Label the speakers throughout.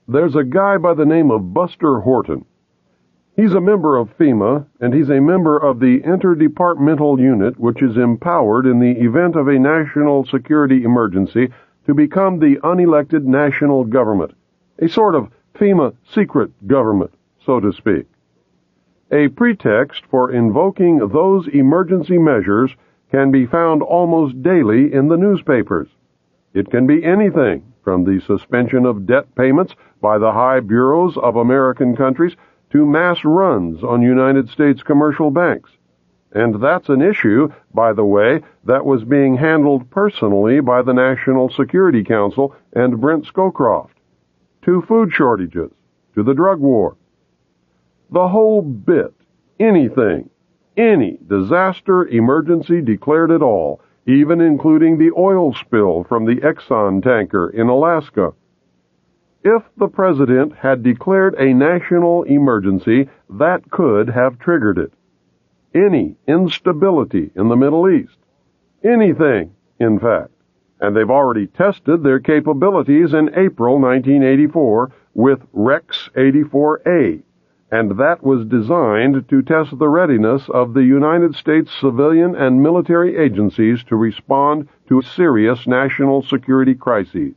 Speaker 1: There's a guy by the name of Buster Horton. He's a member of FEMA, and he's a member of the Interdepartmental Unit, which is empowered in the event of a national security emergency to become the unelected national government, a sort of FEMA secret government, so to speak. A pretext for invoking those emergency measures can be found almost daily in the newspapers. It can be anything from the suspension of debt payments by the high bureaus of American countries to mass runs on United States commercial banks. And that's an issue, by the way, that was being handled personally by the National Security Council and Brent Scowcroft. To food shortages, to the drug war. The whole bit, anything, any disaster emergency declared at all, even including the oil spill from the Exxon tanker in Alaska. If the president had declared a national emergency, that could have triggered it. Any instability in the Middle East. Anything, in fact. And they've already tested their capabilities in April 1984 with Rex 84A, and that was designed to test the readiness of the United States civilian and military agencies to respond to serious national security crises.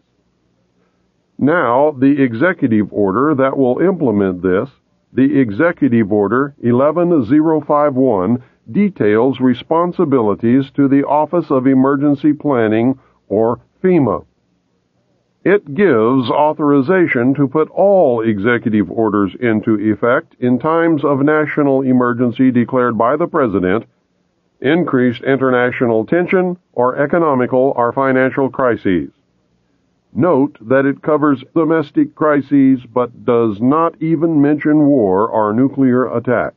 Speaker 1: Now, the executive order that will implement this, the Executive Order 11051, details responsibilities to the Office of Emergency Planning, or FEMA. It gives authorization to put all executive orders into effect in times of national emergency declared by the President, increased international tension, or economical or financial crises. Note that it covers domestic crises but does not even mention war or nuclear attack.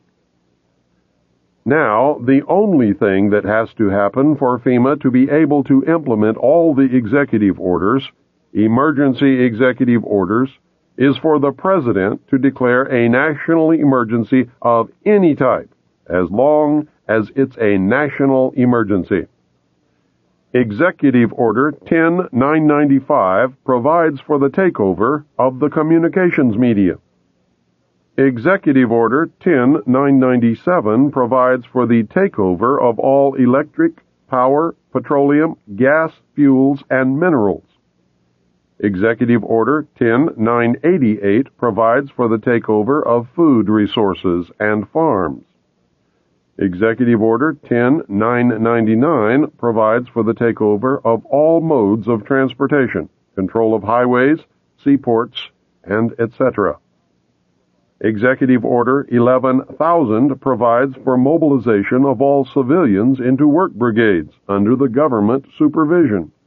Speaker 1: Now, the only thing that has to happen for FEMA to be able to implement all the executive orders, emergency executive orders, is for the President to declare a national emergency of any type, as long as it's a national emergency. Executive Order 10995 provides for the takeover of the communications media. Executive Order 10997 provides for the takeover of all electric, power, petroleum, gas, fuels, and minerals. Executive Order 10988 provides for the takeover of food resources and farms. Executive Order 10999 provides for the takeover of all modes of transportation, control of highways, seaports, and etc. Executive Order 11,000 provides for mobilization of all civilians into work brigades under the government supervision.